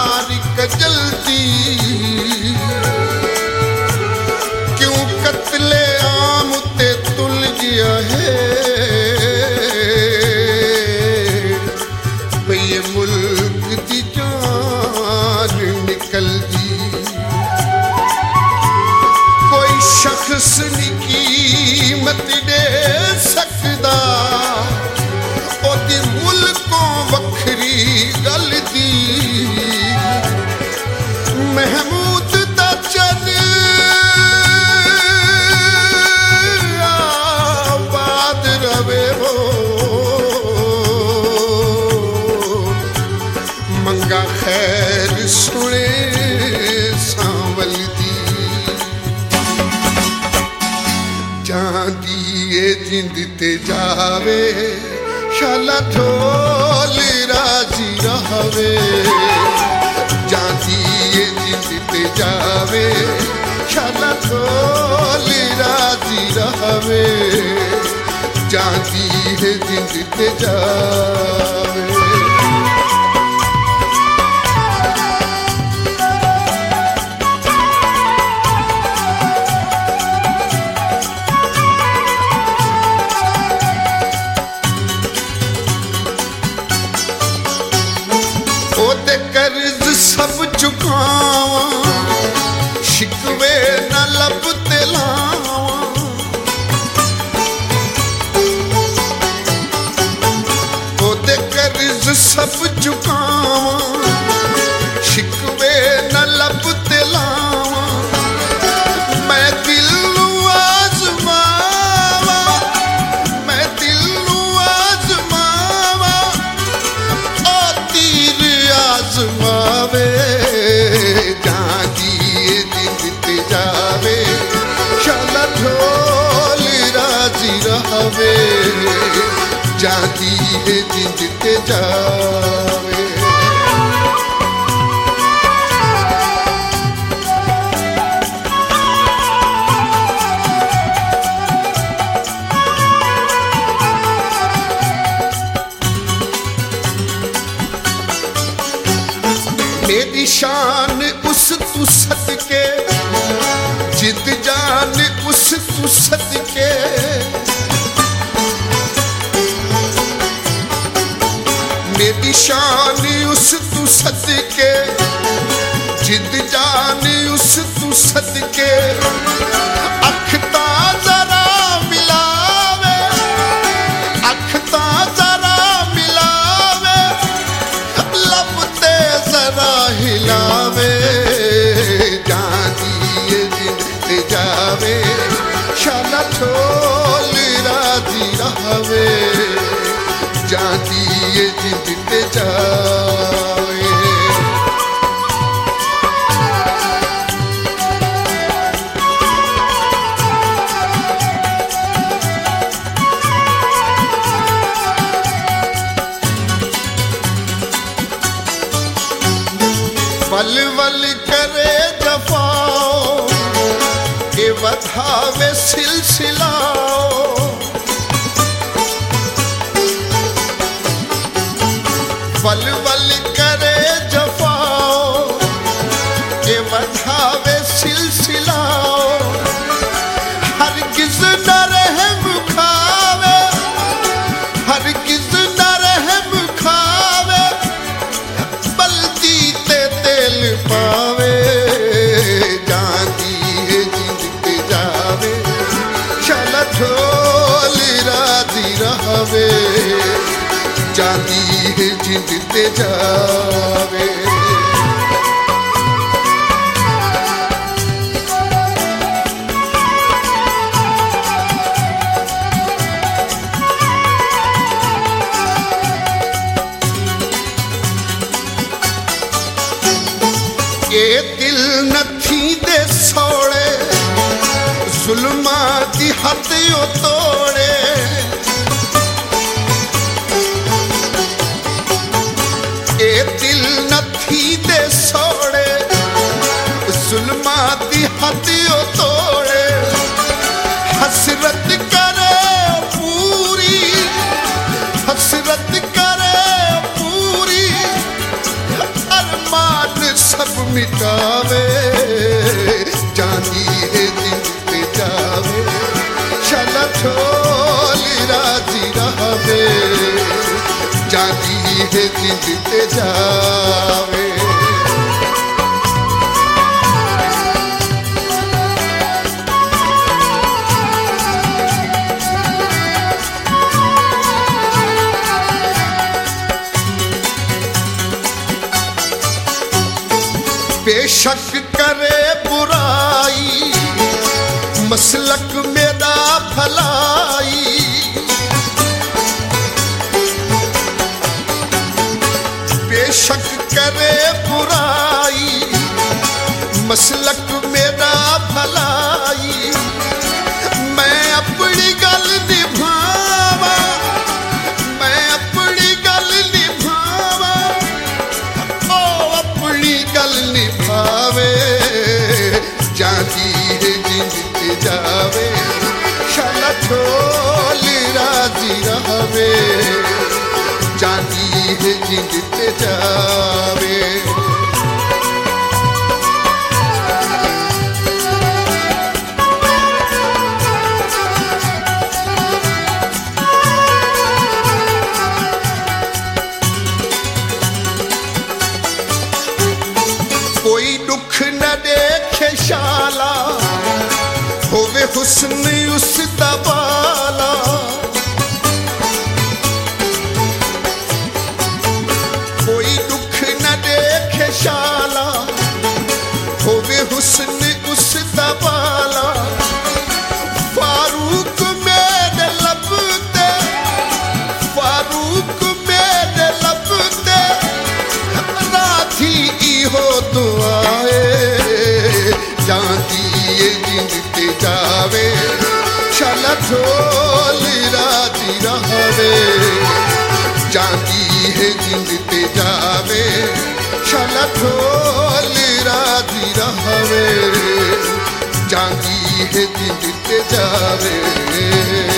मारी जल्दी क्यों कत्ले आम ते तुल गया है भई मुल्क दी जान निकल दी कोई शख्स नी कीमत दे सकदा ओदी मुल्कों वखरी गल दी महमूद दा चन आबाद रवे वो मंगा खैर सुने सांवल दी जांदी जिंद ते जावे शाला ढोल राजी रहवे जाती जिंद पे जावे शाला ढोल राजी रहवे जाती जिंद पे जावे ओदे कर्ज सब चुकावा शिकवे न लब ते लावा ओदे कर्ज सब चुकावा शिकवे न लब ते लावा मैं दिल नू आज़मावा मैं दिल नू आज़मावा ओ तीर आज़मावे जाती जिंद ते जावे शाला ढोल राजी रहवे जाती जिंद ते जावे मेरी शान उस तू सदके जिद जान उस तू सदके मेरी शान उस तू सदके जिद जान उस तू सदके अख ता जरा मिलावे अख ता जरा मिलावे लब ते जरा हिलावे जाती जिंद ते जावे शाला ढोल राजी रहवे जाती जिंद ते जावे वल वल करे जफाओ के वधावे सिलसिलाओ वल वल करे जफाओ के वधावे सिलसिलाओ हरगिज़ न रहम खावे हरगिज़ न रहम खावे बल्दी ते तेल पावे जाती जिंद ते जावे शाला ढोल राजी रहवे जाती जिंद ते जावे ये दिल नथी दे सोड़े जुल्मा दी हद यो तोड़े ये दिल नथी दे सोड़े जुल्मा दी हद यो तोड़े हसरत करे पूरी हसरत करे पूरी अरमान सब मिटावे, जानी है जिंदते जावे, शाला छोल राजी रहवे, जानी है जिंदते जावे। बेशक करे बुराई, मसलक मेरा भलाई, बेशक करे बुराई, मसलक मेरा भलाई, मैं अपनी गल निभावा, मैं अपनी गल निभावा, ओ अपनी गल निभावे, जाती है जिंदते जावे, शाला छोल राजी रहवे, जाती है जिंदते जावे। कोई दुख न देखे शाला, होवे हुस्न उस दबाला, कोई दुख न देखे शाला, होवे हुस्न उस दबाला, फारूक मेरे लब ते, फारूक मेरे लब ते, राधी इहो दुआए, जाती ये जिंदते जावे, शाला छोल राजी रहवे, जाती है जिंदते जावे, शाला छोल राजी रहवे, जाती है जिंदते जावे।